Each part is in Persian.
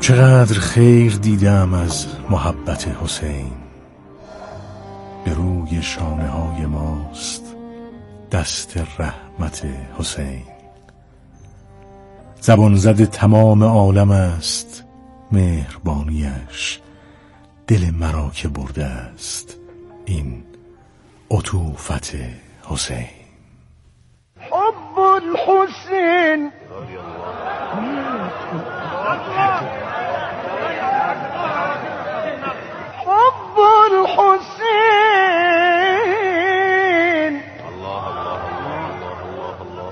چقدر خیر دیدم از محبت حسین، به روی شانه های ماست دست رحمت حسین. زبان زد تمام عالم است مهربانیش، دل مرا که برده است این عطوفت حسین. حب الحسین حب الحسين الله الله الله الله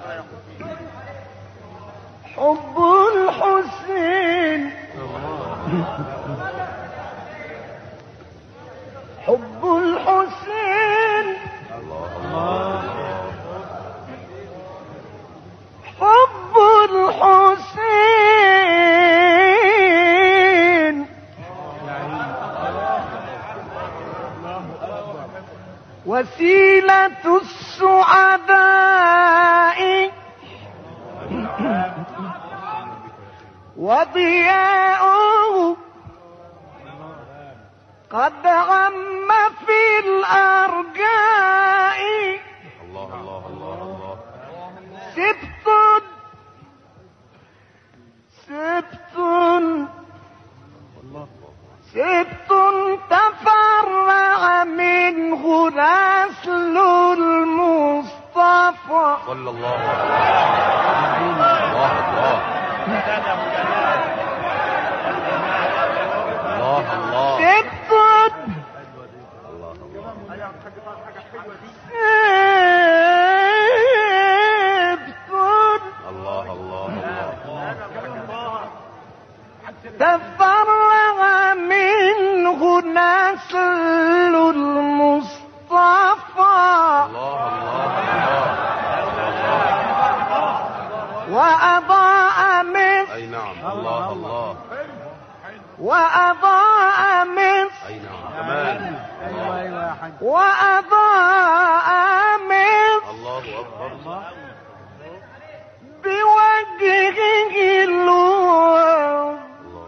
حب الحسين حب الحسين حب الحسين وسيلة السعداء وضياؤه قد عم في الأرجاء. الله الله الله الله سبت تفرع منه نسل المصطفى صلى الله عليه الله الله الله الله سبت الله الله تفرع منه نسل المصطفى وأضاء مصر. أي نعم الله الله وأضاء مصر. أي نعم كمان وأضاء مصر الله أكبر بوجهه الوضاح.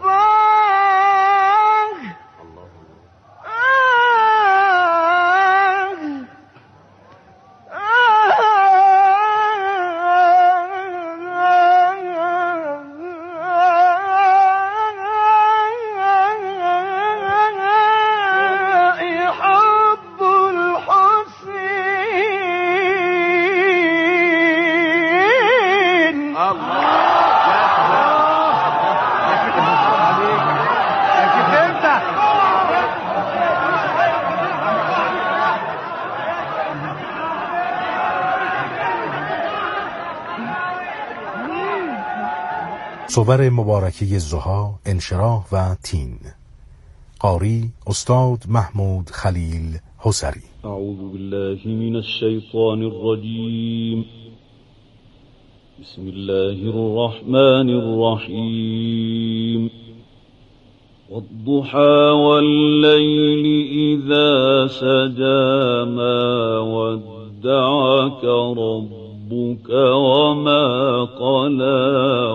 صور مبارکه ضحی، انشراح و تین. قاری استاد محمود خلیل حسری. اعوذ بالله من الشیطان الرجیم. بسم الله الرحمن الرحیم. والضحى والليل إذا سجى ما ودعك ربك وما قلى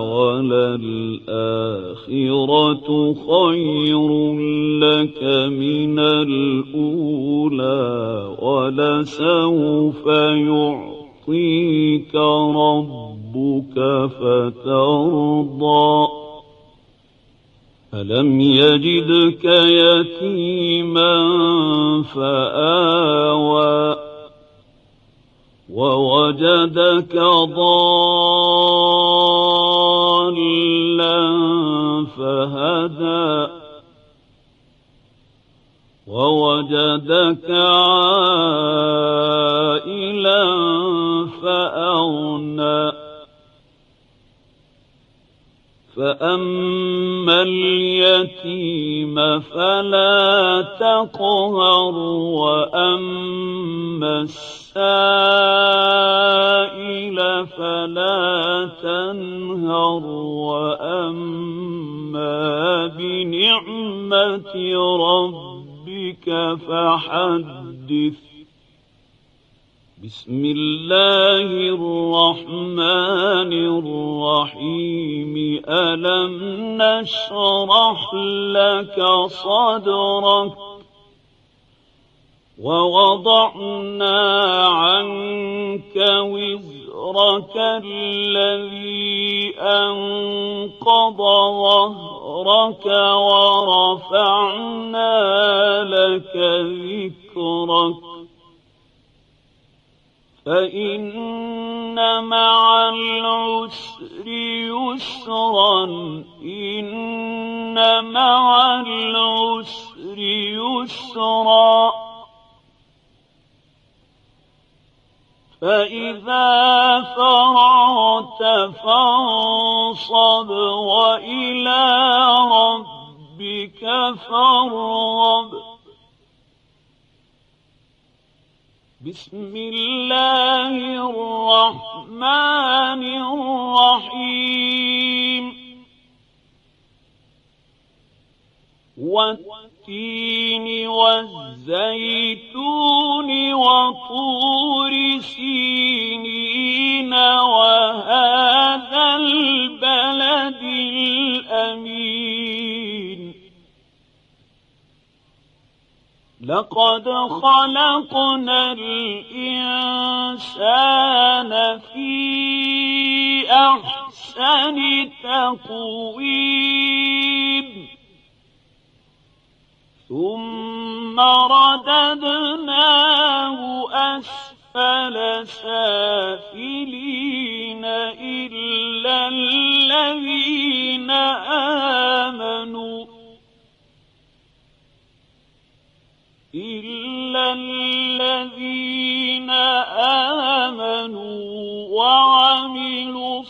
وللآخرة خير لك من الأولى ولسوف يعطيك ربك فترضى. ألم يجدك يتيما فآوى ووجدك ضالا فهدى ووجدك عائلا فأغنى. فأما اليتيم فلا تقهر وأما السائل فلا تنهر وأما بنعمة ربك فحدث. بسم الله الرحمن الرحيم ألم نشرح لك صدرك ووضعنا عنك وزرك الذي أنقض ظهرك ورفعنا لك ذكرك فإن مع العسر يسرا إن مع العسر يسرا فإذا فرغت فانصب وإلى ربك فارغب بسم الله الرحمن الرحيم والتين والزيتون وطور سينين وهذا البلد الأمين لقد خلقنا الإنسان في أحسن تقويم ثم رددناه أسفل سافلين إلا الذين آمنوا وعملوا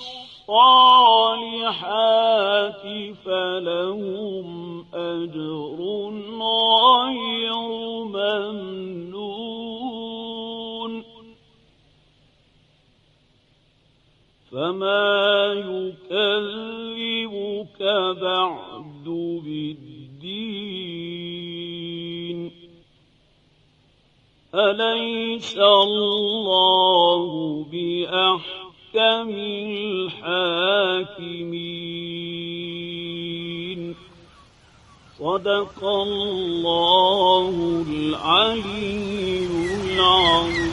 الصالحات فلهم أجر غير ممنون فما يكذبك بعد بالدين أليس الله بأحكم الحاكمين صدق الله العلي العظيم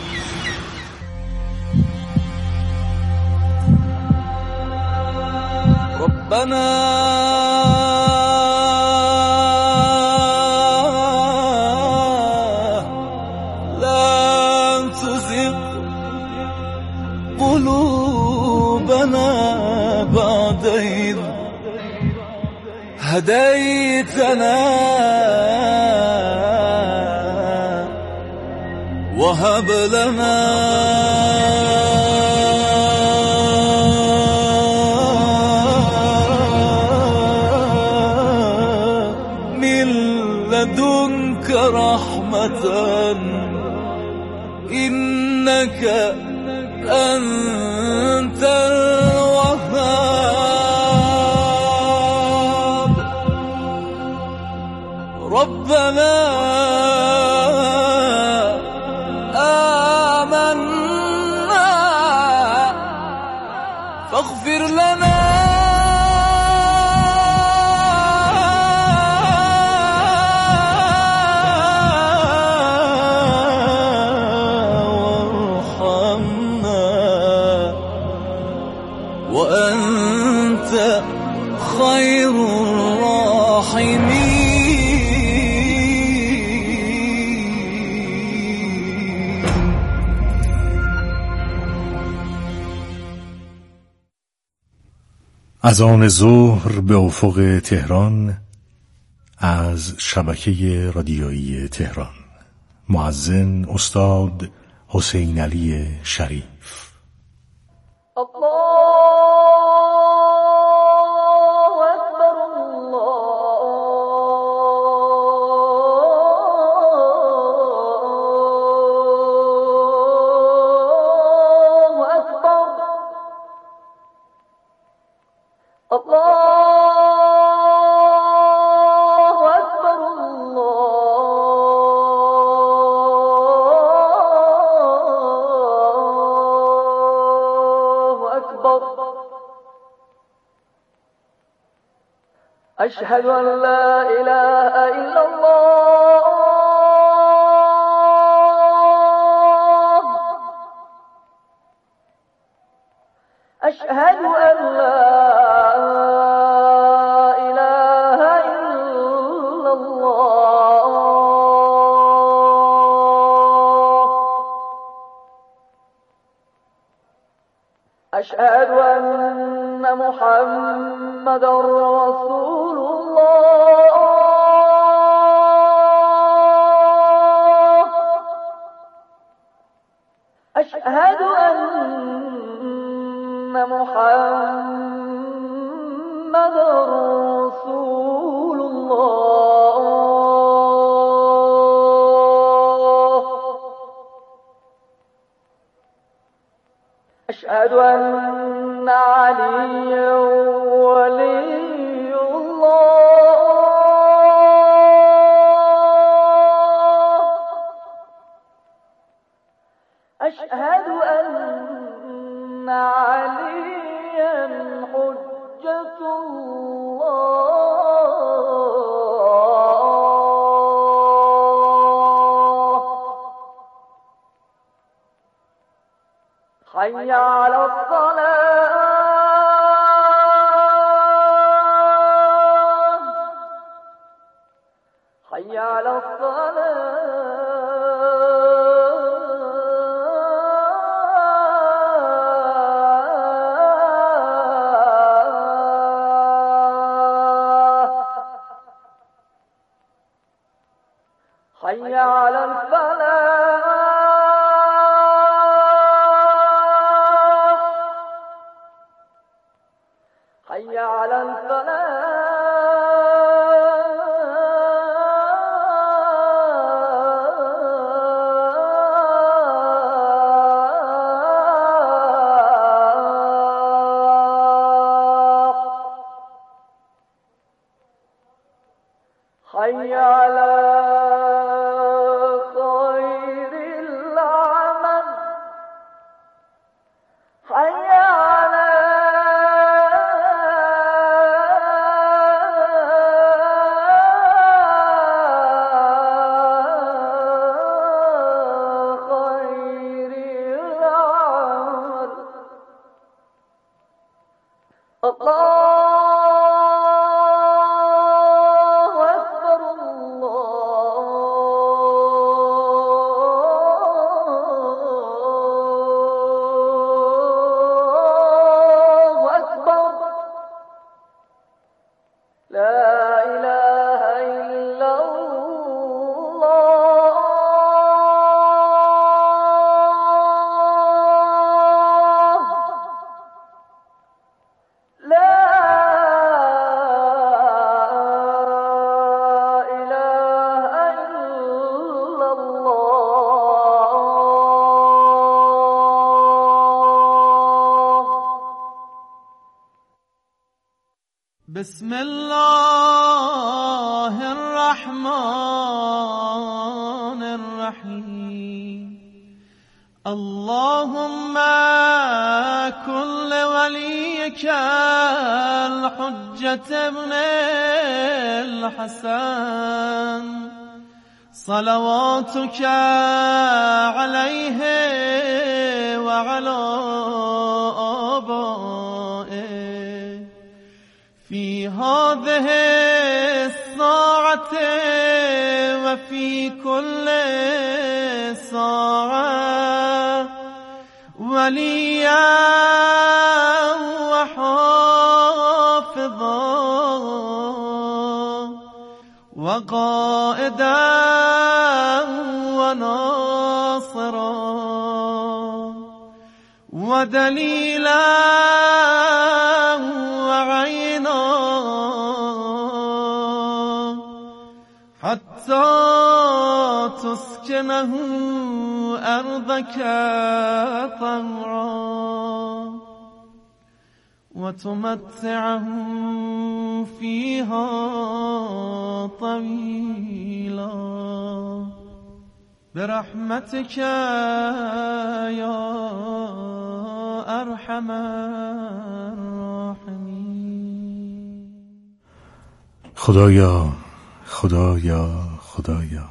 ربنا لا تزغ قلوبنا بعد إذ هديتنا وهب لنا من لدنك رحمة إنك أنت الوهاب ربنا آمنا فاغفر لنا وأنت خير الراحمين از آن ظهر به افق تهران از شبکه رادیویی تهران مؤذن استاد حسین علی شریف. أشهد أن لا إله إلا الله أشهد أن لا إله إلا الله أشهد أن محمدا رسول الله أشهد أن محمدا رسول الله أشهد أن عليا ولي الله أشهد أن عليا حجة الله حي على الصلاة حي على الصلاة حي على الفلاح حي على الفلاح حي على خير العمل حي على خير العمل الله أكبر الله أكبر لا إله إلا الله لا إله إلا الله بسم الله الرحمن الرحيم اللهم كن لوليك الحجة ابن الحسن صلواتك عليه وعلى آبائه في هذه الساعة وفي كل ساعة وليا وحافظا وقائدا وناصرا ودليلا وعينا حتى تسكنه أرضك طوعا وتمتعهم فيها طويلا برحمتك يا أرحم الراحمين. خدایا خدایا خدایا،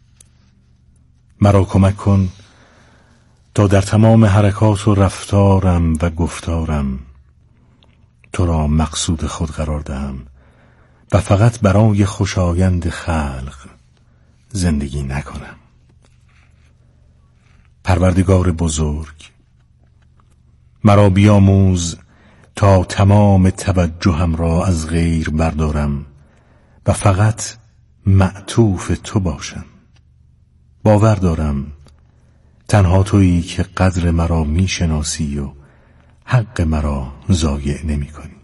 مرا کمک کن تا در تمام حرکات و رفتارم و گفتارم تو را مقصود خود قرار دهم و فقط برای خوشایند خلق زندگی نکنم. پروردگار بزرگ، مرا بیاموز تا تمام توجهم را از غیر بردارم و فقط معطوف تو باشم. باور دارم تنها تویی که قدر مرا میشناسی و حق مرا ضایع نمی کنی.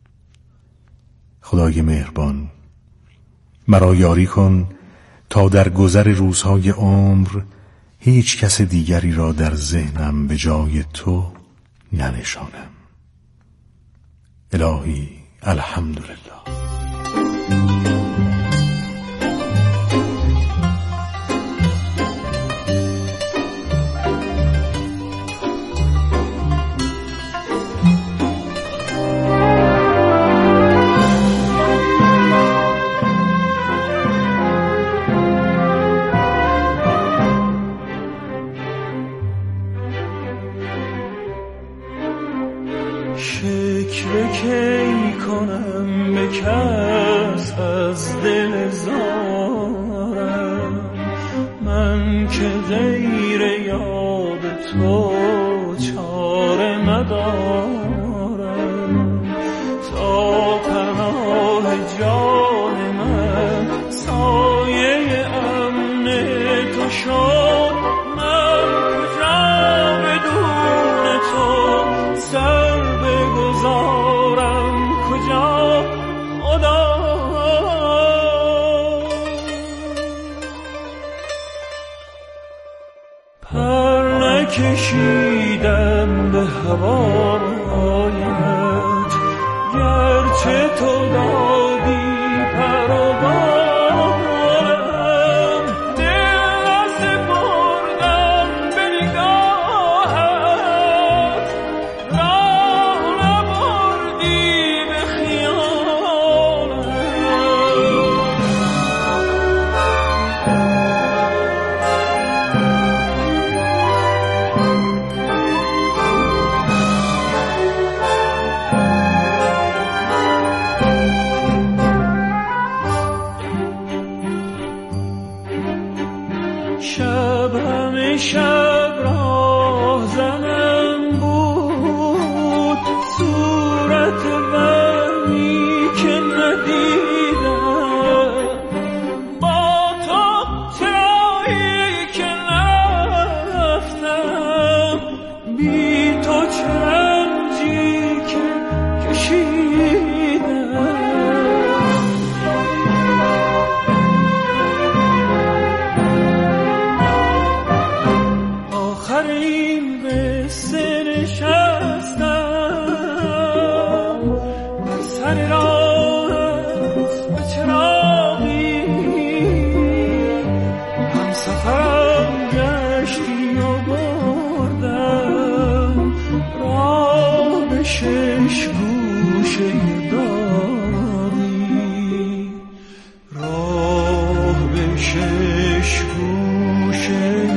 خدای مهربان، مرا یاری کن تا در گذر روزهای عمر هیچ کس دیگری را در ذهنم به جای تو ننشانم. الهی الحمدلله. شکر کی کنم به کس از دل زارم، من که غیر یاد تو چاره ندارم. تا پناه جان من سایه امن تو شد، من کجا بدون تو سر بگذارم، کجا خدا. پر نکشیدم به هوایت، گرچه تو دادی پر و بالم. دل نسپردم به نگاهت، راه نبردی به خیالم. شب همه شب راه زنم بود، صورت وحی که ندیدم. با تو چرایی که نرفتم، بی تو چه رنجی که کشیدم. آخرین قصه نشستم بر سر راهت به چراغی، هم سفرم گشتی و بردم راه به شش گوشه داری، راه به شش گوشه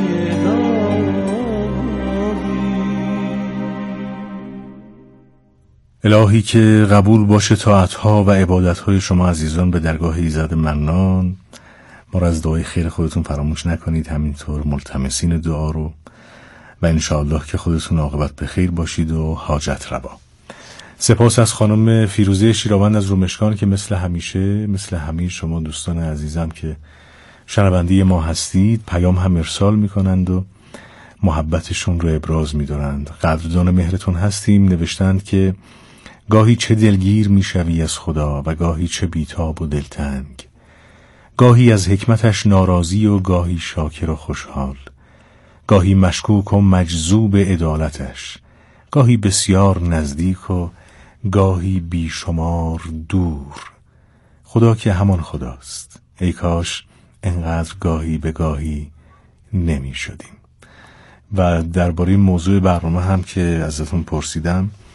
الهی که قبول باشه طاعت‌ها و عبادت‌های شما عزیزان به درگاه ایزد منان. ما را از دعای خیر خودتون فراموش نکنید، همینطور ملتمسین دعا رو، و انشاءالله که خودتون عاقبت به خیر باشید و حاجت روا. سپاس از خانم فیروزه شیراوند از رومشکان که مثل همیشه، مثل همه شما دوستان عزیزم که شنونده ما هستید، پیام هم ارسال میکنند و محبتشون رو ابراز می‌دارند. قدردان مهرتون هستیم. نوشتند که گاهی چه دلگیر میشوی از خدا و گاهی چه بیتاب و دلتنگ، گاهی از حکمتش ناراضی و گاهی شاکر و خوشحال، گاهی مشکوک و مجذوب عدالتش، گاهی بسیار نزدیک و گاهی بیشمار دور. خدا که همان خداست. ای کاش انقدر گاهی به گاهی نمی شدیم. و درباره موضوع برنامه هم که ازتون پرسیدم،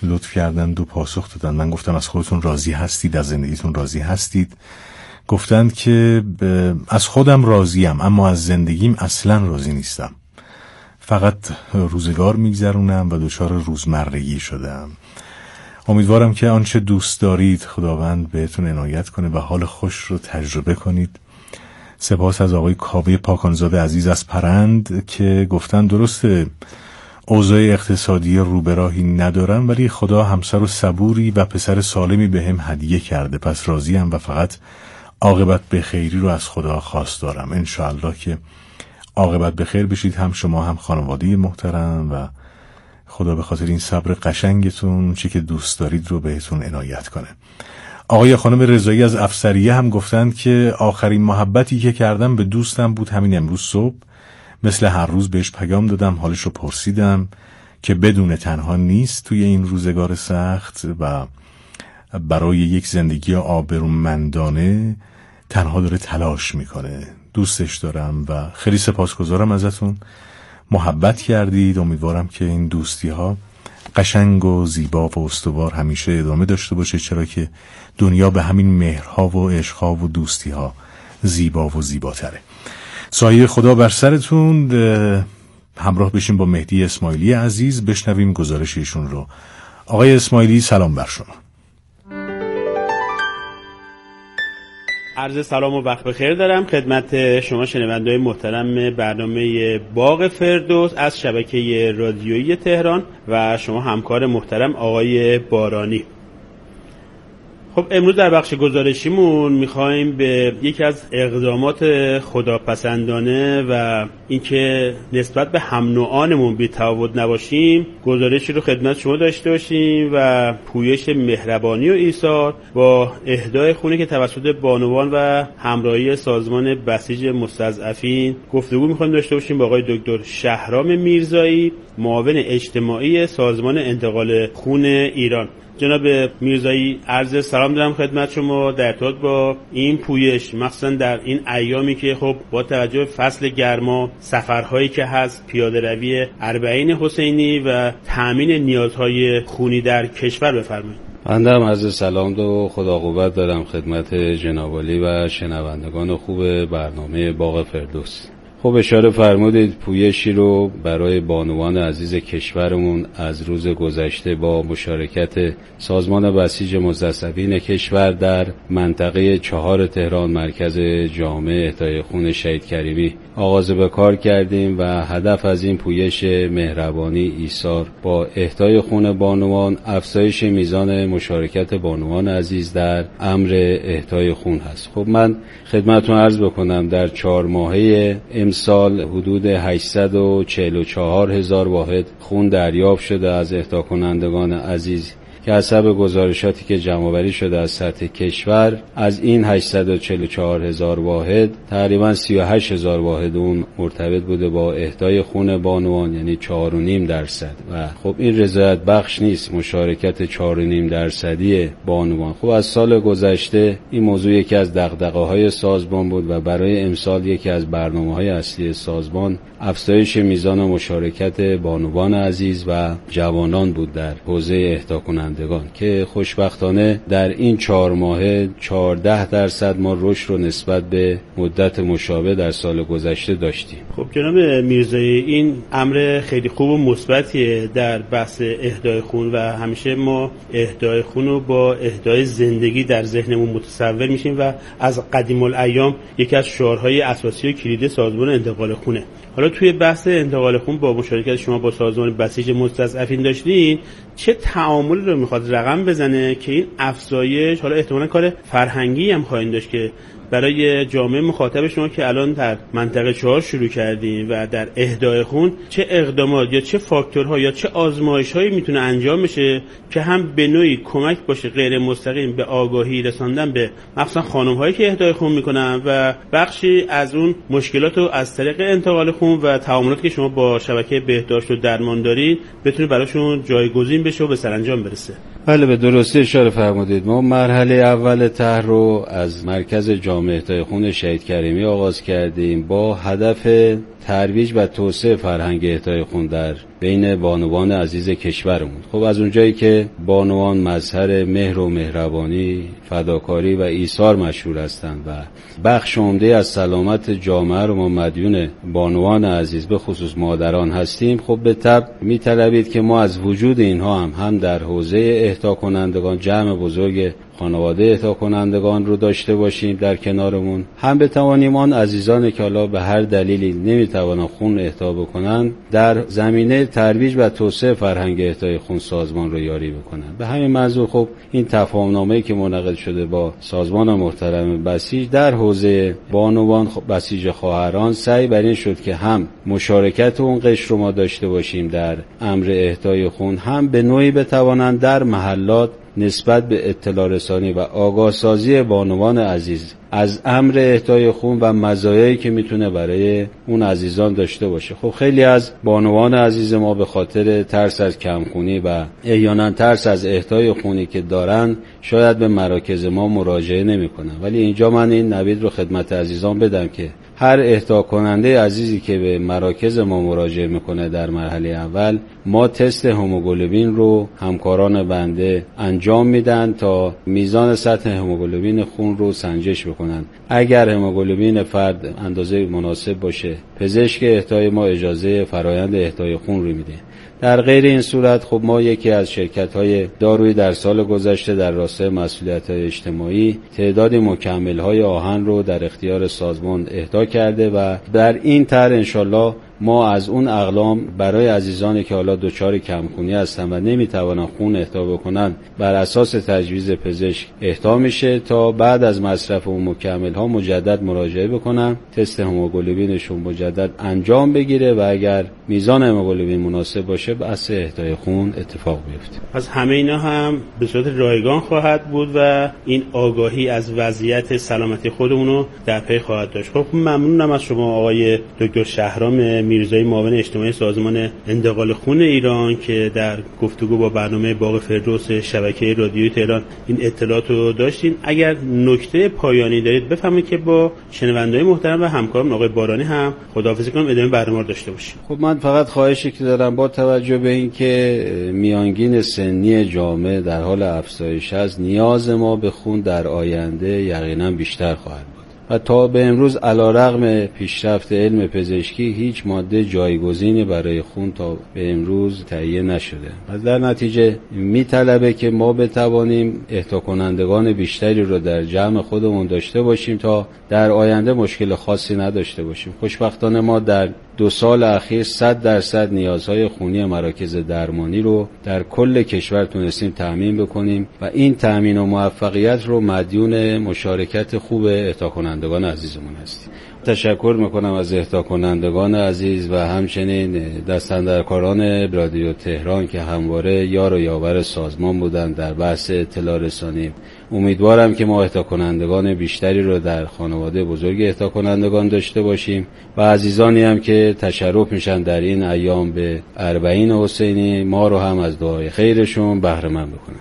لطف کردند و پاسخ دادن. من گفتم از خودتون راضی هستید، از زندگیتون راضی هستید؟ گفتند که از خودم راضیم اما از زندگیم اصلا راضی نیستم، فقط روزگار میگذرونم و دچار روزمرگی شدم. امیدوارم که آنچه دوست دارید خداوند بهتون عنایت کنه و حال خوش رو تجربه کنید. سپاس از آقای کاوه پاکانزاده عزیز از پرند که گفتن درسته اوضاع اقتصادی رو به راهی ندارم ولی خدا همسر و صبوری و پسر سالمی به هم هدیه کرده، پس راضیم و فقط عاقبت به خیری رو از خدا خواست دارم. انشاءالله که عاقبت به خیر بشید، هم شما هم خانواده محترم، و خدا به خاطر این صبر قشنگتون چی که دوست دارید رو بهتون عنایت کنه. آقای خانم رضایی از افسریه هم گفتند که آخرین محبتی که کردم به دوستم بود همین امروز صبح، مثل هر روز بهش پیام دادم، حالش رو پرسیدم که بدون تنها نیست توی این روزگار سخت و برای یک زندگی آبرومندانه تنها داره تلاش میکنه. دوستش دارم و خیلی سپاسگزارم ازتون، محبت کردید. امیدوارم که این دوستی ها قشنگ و زیبا و استوار همیشه ادامه داشته باشه، چرا که دنیا به همین مهرها و عشقها و دوستی ها زیبا و زیباتره. سایه خدا بر سرتون. همراه بشیم با مهدی اسماعیلی عزیز، بشنویم گزارش ایشون رو. آقای اسماعیلی سلام بر شما. عرض سلام و وقت بخیر دارم خدمت شما شنونده‌های محترم برنامه باغ فردوس از شبکه رادیویی تهران و شما همکار محترم آقای بارانی. خب امروز در بخش گزارشیمون میخوایم به یکی از اقدامات خداپسندانه و اینکه نسبت به هم نوعانمون بی‌تفاوت نباشیم گزارشی رو خدمت شما داشته باشیم و پویش مهربانی و ایثار با اهدای خونی که توسط بانوان و همراهی سازمان بسیج مستضعفین گفتگو میخوایم داشته باشیم با آقای دکتر شهرام میرزایی، معاون اجتماعی سازمان انتقال خون ایران. جناب میرزایی عرض سلام دارم خدمت شما در ارتباط با این پویش، مخصوصا در این ایامی که خب با توجه به فصل گرما، سفرهایی که هست، پیاده روی اربعین حسینی و تامین نیازهای خونی در کشور، بفرمایید. بنده هم عرض سلام و خدا قوت دارم خدمت جناب عالی و شنوندگان خوب برنامه باغ فردوس. خب اشاره فرمودید پویشی رو برای بانوان عزیز کشورمون از روز گذشته با مشارکت سازمان بسیج مستضعفین کشور در منطقه 4 تهران مرکز جامع اهدای خون شهید کریمی آغاز به کار کردیم و هدف از این پویش مهربانی ایثار با اهدای خون بانوان افزایش میزان مشارکت بانوان عزیز در امر اهدای خون هست. خب من خدمتتون عرض بکنم در 4 ماهه امسال حدود 844,000 واحد خون دریافت شده از اهدا کنندگان عزیز که حسب گزارشاتی که جمع‌آوری شده از سطح کشور از این 844,000 واحد تقریبا 38,000 واحد اون مرتبط بوده با اهدای خون بانوان، یعنی 4.5% و خب این رضایت بخش نیست مشارکت 4.5% بانوان. خب از سال گذشته این موضوع یکی از دغدغه‌های سازمان بود و برای امسال یکی از برنامه‌های اصلی سازمان افزایش میزان مشارکت بانوان عزیز و جوانان بود در حوزه اهدا کنندگان که خوشبختانه در این 4 ماهه 14% ما رشد رو نسبت به مدت مشابه در سال گذشته داشتیم. خب جناب میرزایی این امر خیلی خوب و مثبتیه در بحث اهدای خون و همیشه ما اهدای خون رو با اهدای زندگی در ذهنمون متصور میشیم و از قدیم الایام یکی از شعارهای اساسی و کلیدی سازمان انتقال خونه. حالا توی بحث انتقال خون با مشارکت شما با سازمان بسیج مستضعفین داشتین، چه تعاملی رو میخواد رقم بزنه که این افزایش، حالا احتمالاً کار فرهنگی هم خواهید داشت که برای جامعه مخاطب شما که الان در منطقه 4 شروع کردیم و در اهدای خون چه اقدامات یا چه فاکتورها یا چه آزمایش‌هایی میتونه انجام بشه که هم به نوعی کمک باشه غیر مستقیم به آگاهی رساندن به مخصوصا خانم‌هایی که اهدای خون میکنن و بخشی از اون مشکلات رو از طریق انتقال خون و تعاملاتی که شما با شبکه بهداشت و درمان دارید بتونه براشون جایگزین بشه و به سرانجام برسه. بله به درستی اشاره فرمودید. ما مرحله اول طرح رو از مرکز جامع اهدای خون شهید کریمی آغاز کردیم با هدف ترویج و توسعه فرهنگ اهدای خون در بین بانوان عزیز کشورمون. خب از اونجایی که بانوان مظهر مهر و مهربانی، فداکاری و ایثار مشهور هستند و بخش عمده از سلامت جامعه رو ما مدیون بانوان عزیز به خصوص مادران هستیم، خب به طبع می‌طلبید که ما از وجود اینها هم در حوزه اهدا کنندگان جمع بزرگ خانواده اهدا کنندگان رو داشته باشیم در کنارمون، هم بتوانیم آن عزیزانی که حالا به هر دلیلی نمیتوانند خون اهدا بکنن در زمینه ترویج و توسعه فرهنگ اهدای خون سازمان رو یاری بکنن. به همین منظور خب این تفاهم‌نامه‌ای که منعقد شده با سازمان محترم بسیج در حوزه بانوان بسیج خواهران سعی بر این شد که هم مشارکت اون قشر رو ما داشته باشیم در امر اهدای خون، هم به نوعی بتوانند در محلات نسبت به اطلاع رسانی و آگاه سازی بانوان عزیز از امر اهدای خون و مزایایی که میتونه برای اون عزیزان داشته باشه. خب خیلی از بانوان عزیز ما به خاطر ترس از کمخونی و احیانا ترس از اهدای خونی که دارن شاید به مراکز ما مراجعه نمیکنن، ولی اینجا من این نوید رو خدمت عزیزان بدم که هر اهدا کننده عزیزی که به مراکز ما مراجعه میکنه در مرحله اول ما تست هموگلوبین رو همکاران بنده انجام میدن تا میزان سطح هموگلوبین خون رو سنجش بکنن. اگر هموگلوبین فرد اندازه مناسب باشه پزشک اهدای ما اجازه فرایند اهدای خون رو میده. در غیر این صورت خب ما یکی از شرکت‌های دارویی در سال گذشته در راستای مسئولیت‌های اجتماعی تعدادی مکمل‌های آهن رو در اختیار سازمان اهدا کرده و در این طرح انشالله ما از اون اقلام برای عزیزانی که حالا دچار کمخونی هستن و نمیتوانن خون اهدا بکنن بر اساس تجویز پزشک اهدا میشه تا بعد از مصرف اون مکمل‌ها مجدد مراجعه بکنن، تست هموگلوبینشون مجدد انجام بگیره و اگر میزان هموگلوبین مناسب باشه بحث اهدای خون اتفاق بیفته. از همه اینا هم به صورت رایگان خواهد بود و این آگاهی از وضعیت سلامتی خودمون رو در پی خواهد داشت. خب ممنونم از شما آقای دکتر شهرام میرزایی، معاون اجتماعی سازمان انتقال خون ایران که در گفتگو با برنامه باغ فردوس شبکه رادیویی تهران این اطلاعات رو داشتین. اگر نکته پایانی دارید بفرمایید که با شنونده‌های محترم و همکارم آقای بارانی هم خداحافظی کنم، ادامه برنامه رو داشته باشیم. خب من فقط خواهشی که دارم با توجه به اینکه میانگین سنی جامعه در حال افزایش است، نیاز ما به خون در آینده یقینا بیشتر خواهد بود و تا به امروز علیرغم پیشرفت علم پزشکی هیچ ماده جایگزینی برای خون تا به امروز تهیه نشده و در نتیجه میطلبه که ما بتوانیم اهدا کنندگان بیشتری رو در جمع خودمون داشته باشیم تا در آینده مشکل خاصی نداشته باشیم. خوشبختانه ما در 2 سال اخیر 100% نیازهای خونی مراکز درمانی رو در کل کشور تونستیم تامین بکنیم و این تامین و موفقیت رو مدیون مشارکت خوب اهدا کنندگان عزیزمون هستیم. تشکر میکنم از اهدا کنندگان عزیز و همچنین دستاندرکاران رادیو تهران که همواره یار و یاور سازمان بودند در بحث اطلاع رسانی. امیدوارم که ما اهدا کنندگان بیشتری رو در خانواده بزرگ اهدا کنندگان داشته باشیم و عزیزانی هم که تشرف میشن در این ایام به 40 حسینی ما رو هم از دعای خیرشون بهره مند بکنن.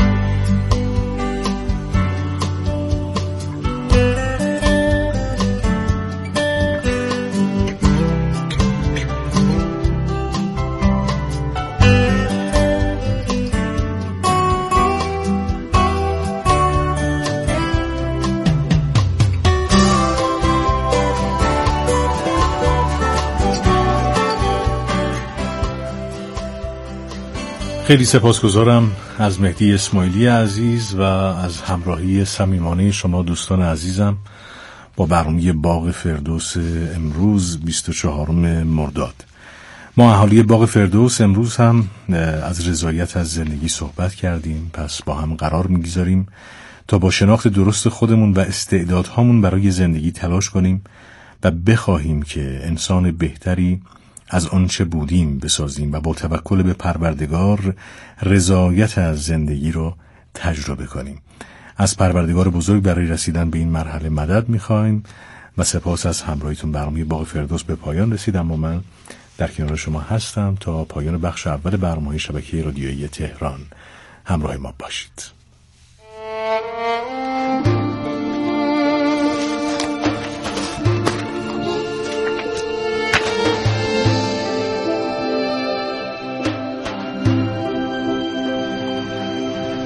خیلی سپاسگزارم از مهدی اسماعیلی عزیز و از همراهی صمیمانه شما دوستان عزیزم با برنامه باغ فردوس امروز 24 مرداد. ما اهالی باغ فردوس امروز هم از رضایت از زندگی صحبت کردیم، پس با هم قرار می‌گذاریم تا با شناخت درست خودمون و استعدادهامون برای زندگی تلاش کنیم و بخواهیم که انسان بهتری از آنچه بودیم بسازیم و با توکل به پروردگار رضایت از زندگی رو تجربه کنیم. از پروردگار بزرگ برای رسیدن به این مرحله مدد می‌خوایم و سپاس از همراهیتون. برنامه باغ فردوس به پایان رسید، اما من در کنار شما هستم تا پایان بخش اول برنامه شبکه رادیویی تهران. همراه ما باشید.